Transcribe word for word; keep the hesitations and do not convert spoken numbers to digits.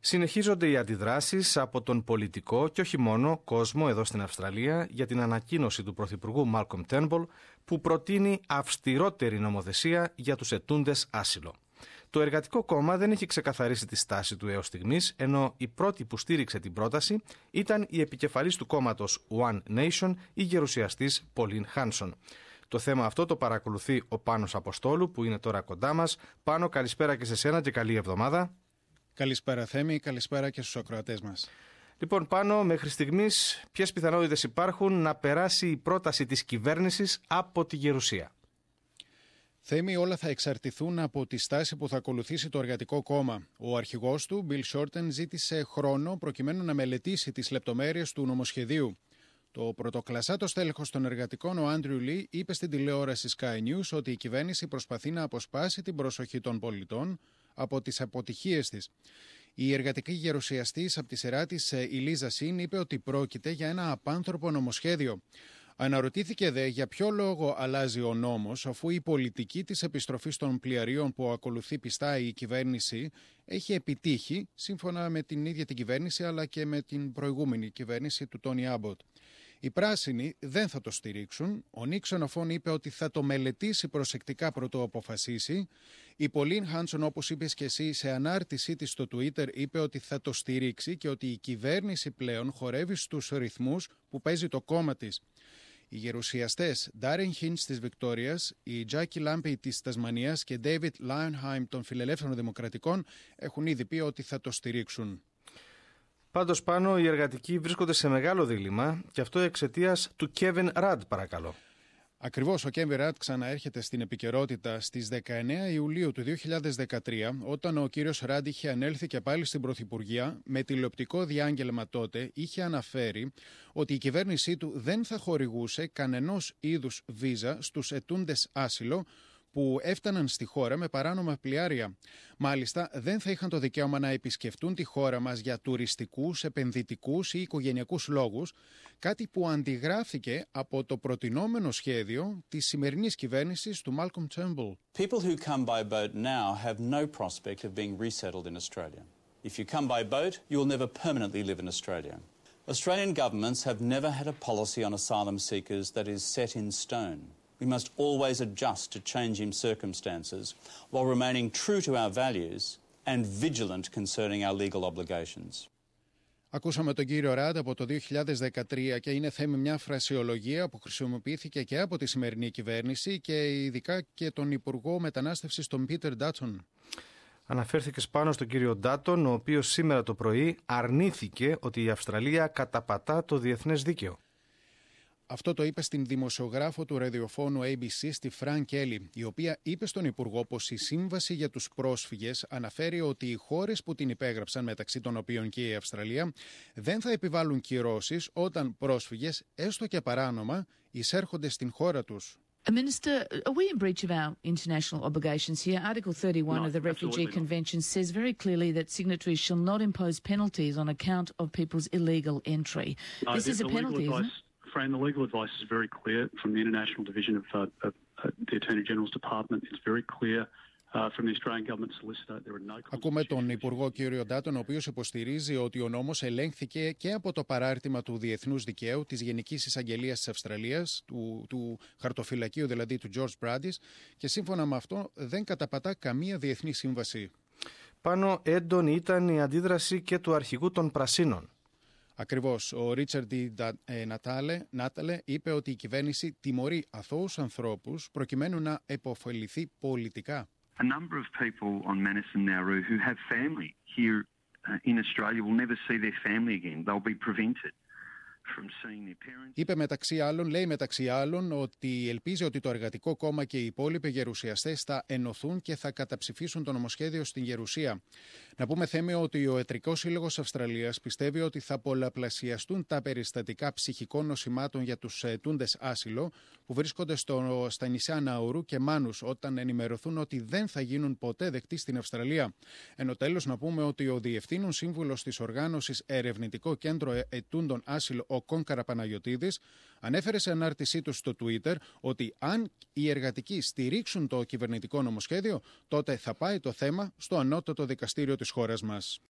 Συνεχίζονται οι αντιδράσεις από τον πολιτικό και όχι μόνο κόσμο εδώ στην Αυστραλία για την ανακοίνωση του Πρωθυπουργού Μάλκομ Τέρνμπουλ που προτείνει αυστηρότερη νομοθεσία για τους ετούντες άσυλο. Το Εργατικό Κόμμα δεν έχει ξεκαθαρίσει τη στάση του έως στιγμής, ενώ η πρώτη που στήριξε την πρόταση ήταν η επικεφαλής του κόμματος One Nation, η γερουσιαστής Pauline Hanson. Το θέμα αυτό το παρακολουθεί ο Πάνος Αποστόλου που είναι τώρα κοντά μας. Πάνο, καλησπέρα και σε σένα και καλή εβδομάδα. Καλησπέρα Θέμη, καλησπέρα και στους ακροατές μας. Λοιπόν, Πάνο, μέχρι στιγμής ποιες πιθανότητες υπάρχουν να περάσει η πρόταση της κυβέρνησης από τη Γερουσία? Θέμη, όλα θα εξαρτηθούν από τη στάση που θα ακολουθήσει το Εργατικό Κόμμα. Ο αρχηγός του, Bill Shorten, ζήτησε χρόνο προκειμένου να μελετήσει τις λεπτομέρειες του νομοσχεδίου. Το πρωτοκλασσάτο στέλεχος των εργατικών, ο Άντριου Λι, είπε στην τηλεόραση Sky News ότι η κυβέρνηση προσπαθεί να αποσπάσει την προσοχή των πολιτών από τις αποτυχίες της. Η εργατική γερουσιαστής από τη σειρά της, η Λίζα Σιν, είπε ότι πρόκειται για ένα απάνθρωπο νομοσχέδιο. Αναρωτήθηκε δε για ποιο λόγο αλλάζει ο νόμος, αφού η πολιτική της επιστροφής των πλοιαρίων που ακολουθεί πιστά η κυβέρνηση έχει επιτύχει, σύμφωνα με την ίδια την κυβέρνηση αλλά και με την προηγούμενη κυβέρνηση του Τόνι Άμποτ. Οι πράσινοι δεν θα το στηρίξουν. Ο Νίκ Ξενοφών είπε ότι θα το μελετήσει προσεκτικά πρωτού αποφασίσει. Η Pauline Hanson, όπως είπες και εσύ, σε ανάρτησή της στο Twitter είπε ότι θα το στηρίξει και ότι η κυβέρνηση πλέον χορεύει στους ρυθμούς που παίζει το κόμμα της. Οι γερουσιαστές Darren Hinch της Βικτόριας, η Jackie Lampy της Τασμανίας και David Lionheim των Φιλελεύθερων Δημοκρατικών έχουν ήδη πει ότι θα το στηρίξουν. Πάντως, Πάνω, οι εργατικοί βρίσκονται σε μεγάλο δίλημμα και αυτό εξαιτίας του Kevin Rudd, παρακαλώ. Ακριβώς, ο Kevin Rudd ξαναέρχεται στην επικαιρότητα στις δεκαεννέα Ιουλίου του δύο χιλιάδες δεκατρία, όταν ο κύριος Rudd είχε ανέλθει και πάλι στην Πρωθυπουργία. Με τηλεοπτικό διάγγελμα τότε είχε αναφέρει ότι η κυβέρνησή του δεν θα χορηγούσε κανενός είδους βίζα στους ετούντες άσυλο που έφταναν στη χώρα με παράνομα πλοιάρια. Μάλιστα, δεν θα είχαν το δικαίωμα να επισκεφτούν τη χώρα μας για τουριστικούς, επενδυτικούς ή οικογενειακούς λόγους, κάτι που αντιγράφηκε από το προτινόμενο σχέδιο της σημερινής κυβέρνησης του Malcolm Turnbull. People who come by boat now have no prospect of being resettled in Australia. If you come by boat, you will never permanently live in Australia. Australian governments have never had a policy on asylum seekers that is set in stone. We must always adjust to changing circumstances while remaining true to our values and vigilant concerning our legal obligations. Ακούσαμε τον κύριο Ραντ από το δύο χιλιάδες δεκατρία και είναι θέμα μια φρασιολογία που χρησιμοποιήθηκε και από τη σημερινή κυβέρνηση και ειδικά και τον Υπουργό Μετανάστευσης, τον Πίτερ Ντάτσον. Αναφέρθηκες πάνω στον κύριο Ντάτον, ο οποίος σήμερα το πρωί αρνήθηκε ότι η Αυστραλία καταπατά το διεθνές δίκαιο. Αυτό το είπε στην δημοσιογράφο του ραδιοφώνου έι μπι σι, στη Φραν Κέλλη, η οποία είπε στον Υπουργό πως η σύμβαση για τους πρόσφυγες αναφέρει ότι οι χώρες που την υπέγραψαν, μεταξύ των οποίων και η Αυστραλία, δεν θα επιβάλλουν κυρώσεις όταν πρόσφυγες, έστω και παράνομα, εισέρχονται στην χώρα τους. Minister, are we in breach of our international obligations here? Article thirty-one no, of the Refugee not. Convention says very clearly that signatories shall not impose penalties on account of people's illegal entry. No, this is a penalty, isn't it? Fran, the legal advice is very clear from the International Division of, uh, of uh, the Attorney General's Department. It's very clear uh, from the Australian Government solicitor. There are no. Ακούμε τον Υπουργό κύριο Ντάτον, ο οποίος υποστηρίζει ότι ο νόμος ελέγχθηκε και από το παράρτημα του Διεθνούς Δικαίου της Γενικής Εισαγγελίας της Αυστραλίας, του, του χαρτοφυλακίου δηλαδή του George Bradis, και σύμφωνα με αυτό δεν καταπατά καμία διεθνή σύμβαση. Πάνω έντονη ήταν η αντίδραση και του αρχηγού των Πρασίνων. Ακριβώς. Ο Ρίτσαρντ Νάταλε είπε ότι η κυβέρνηση τιμωρεί αθώους ανθρώπους προκειμένου να επωφεληθεί πολιτικά. A number of people on Manus and Nauru who have family here in Australia will never see their family again. They'll be prevented. Είπε μεταξύ άλλων, λέει μεταξύ άλλων ότι ελπίζει ότι το Εργατικό Κόμμα και οι υπόλοιποι γερουσιαστές θα ενωθούν και θα καταψηφίσουν το νομοσχέδιο στην Γερουσία. Να πούμε, Θέμη, ότι ο Ιατρικός Σύλλογος Αυστραλίας πιστεύει ότι θα πολλαπλασιαστούν τα περιστατικά ψυχικών νοσημάτων για τους ετούντες άσυλο που βρίσκονται στο, στα νησιά Ναουρού και Μάνους όταν ενημερωθούν ότι δεν θα γίνουν ποτέ δεκτοί στην Αυστραλία. Ενώ τέλος να πούμε ότι ο Διευθύνων Σύμβουλος της Οργάνωσης Ερευνητικό Κέντρο Ετούντων Άσυλο, ο Κον Καραπαναγιωτίδης, ανέφερε σε ανάρτησή του στο Twitter ότι αν οι εργατικοί στηρίξουν το κυβερνητικό νομοσχέδιο, τότε θα πάει το θέμα στο ανώτατο δικαστήριο της χώρας μας.